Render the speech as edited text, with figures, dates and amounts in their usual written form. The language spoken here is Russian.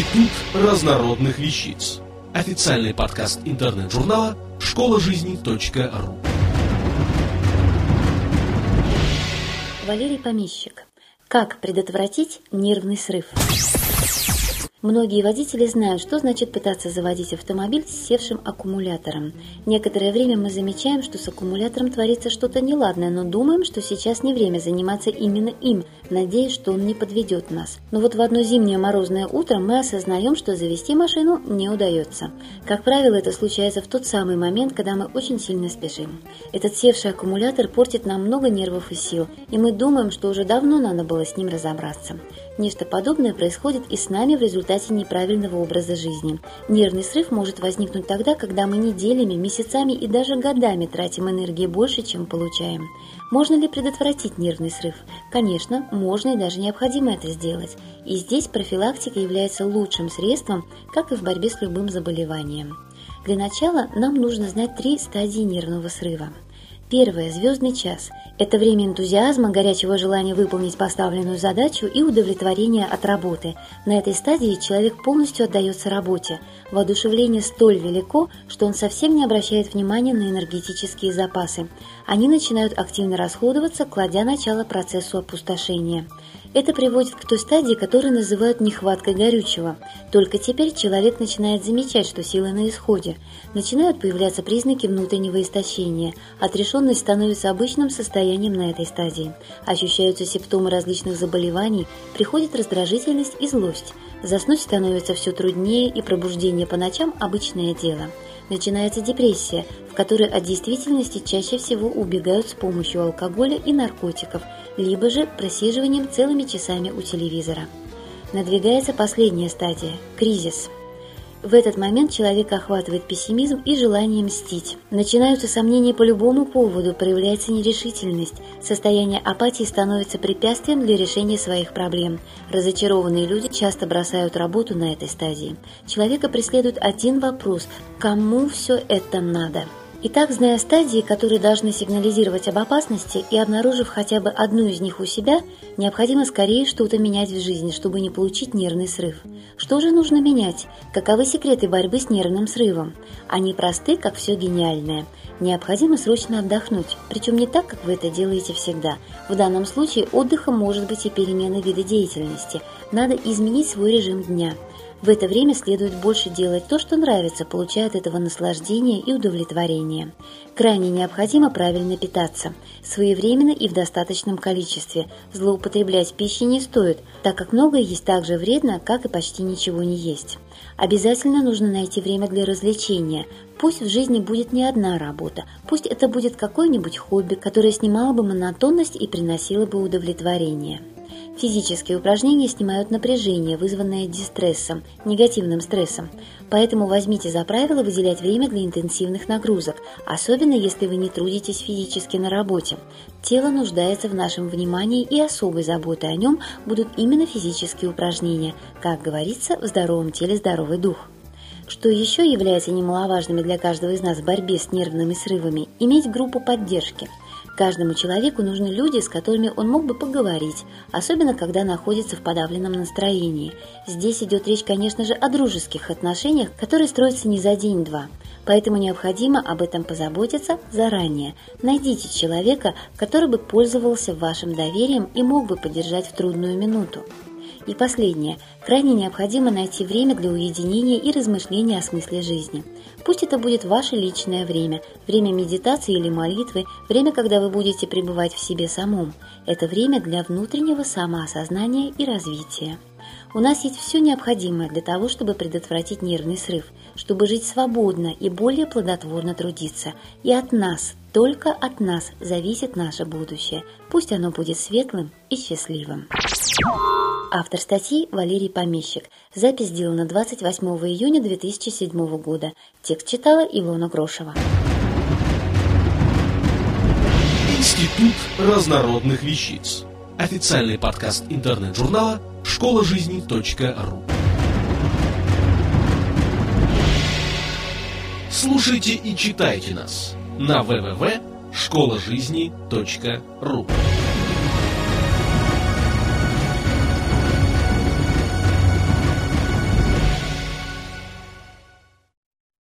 Институт разнородных вещиц. Официальный подкаст интернет-журнала школажизни.ру. Валерий Помещик. Как предотвратить нервный срыв? Многие водители знают, что значит пытаться заводить автомобиль с севшим аккумулятором. Некоторое время мы замечаем, что с аккумулятором творится что-то неладное, но думаем, что сейчас не время заниматься именно им, надеясь, что он не подведет нас. Но вот в одно зимнее морозное утро мы осознаем, что завести машину не удается. Как правило, это случается в тот самый момент, когда мы очень сильно спешим. Этот севший аккумулятор портит нам много нервов и сил, и мы думаем, что уже давно надо было с ним разобраться. Нечто подобное происходит и с нами в результате неправильного образа жизни. Нервный срыв может возникнуть тогда, когда мы неделями, месяцами и даже годами тратим энергии больше, чем получаем. Можно ли предотвратить нервный срыв? Конечно, можно и даже необходимо это сделать. И здесь профилактика является лучшим средством, как и в борьбе с любым заболеванием. Для начала нам нужно знать 3 стадии нервного срыва. Первое – звездный час. Это время энтузиазма, горячего желания выполнить поставленную задачу и удовлетворения от работы. На этой стадии человек полностью отдается работе. Воодушевление столь велико, что он совсем не обращает внимания на энергетические запасы. Они начинают активно расходоваться, кладя начало процессу опустошения. Это приводит к той стадии, которую называют нехваткой горючего. Только теперь человек начинает замечать, что силы на исходе. Начинают появляться признаки внутреннего истощения. Отрешенность становится обычным состоянием на этой стадии. Ощущаются симптомы различных заболеваний, приходит раздражительность и злость. Заснуть становится все труднее, и пробуждение по ночам – обычное дело. Начинается депрессия, в которой от действительности чаще всего убегают с помощью алкоголя и наркотиков, либо же просиживанием целыми часами у телевизора. Надвигается последняя стадия – кризис. В этот момент человека охватывает пессимизм и желание мстить. Начинаются сомнения по любому поводу, проявляется нерешительность. Состояние апатии становится препятствием для решения своих проблем. Разочарованные люди часто бросают работу на этой стадии. Человека преследует один вопрос – кому все это надо? Итак, зная стадии, которые должны сигнализировать об опасности, и обнаружив хотя бы одну из них у себя, необходимо скорее что-то менять в жизни, чтобы не получить нервный срыв. Что же нужно менять? Каковы секреты борьбы с нервным срывом? Они просты, как все гениальное. Необходимо срочно отдохнуть, причем не так, как вы это делаете всегда. В данном случае отдыхом может быть и перемена вида деятельности. Надо изменить свой режим дня. В это время следует больше делать то, что нравится, получая от этого наслаждение и удовлетворение. Крайне необходимо правильно питаться, своевременно и в достаточном количестве. Злоупотреблять пищей не стоит, так как многое есть так же вредно, как и почти ничего не есть. Обязательно нужно найти время для развлечения. Пусть в жизни будет не одна работа, пусть это будет какое-нибудь хобби, которое снимало бы монотонность и приносило бы удовлетворение. Физические упражнения снимают напряжение, вызванное дистрессом, негативным стрессом. Поэтому возьмите за правило выделять время для интенсивных нагрузок, особенно если вы не трудитесь физически на работе. Тело нуждается в нашем внимании, и особой заботой о нем будут именно физические упражнения. Как говорится, в здоровом теле здоровый дух. Что еще является немаловажным для каждого из нас в борьбе с нервными срывами – иметь группу поддержки. Каждому человеку нужны люди, с которыми он мог бы поговорить, особенно когда находится в подавленном настроении. Здесь идет речь, конечно же, о дружеских отношениях, которые строятся не за день-два. Поэтому необходимо об этом позаботиться заранее. Найдите человека, который бы пользовался вашим доверием и мог бы поддержать в трудную минуту. И последнее. Крайне необходимо найти время для уединения и размышления о смысле жизни. Пусть это будет ваше личное время медитации или молитвы, время, когда вы будете пребывать в себе самом. Это время для внутреннего самоосознания и развития. У нас есть все необходимое для того, чтобы предотвратить нервный срыв, чтобы жить свободно и более плодотворно трудиться. И от нас, только от нас зависит наше будущее. Пусть оно будет светлым и счастливым. Автор статьи Валерий Помещик. Запись сделана 28 июня 2007 года. Текст читала Илона Грошева. Институт разнородных вещиц. Официальный подкаст интернет-журнала школажизни.ру. Слушайте и читайте нас на www.школажизни.ру.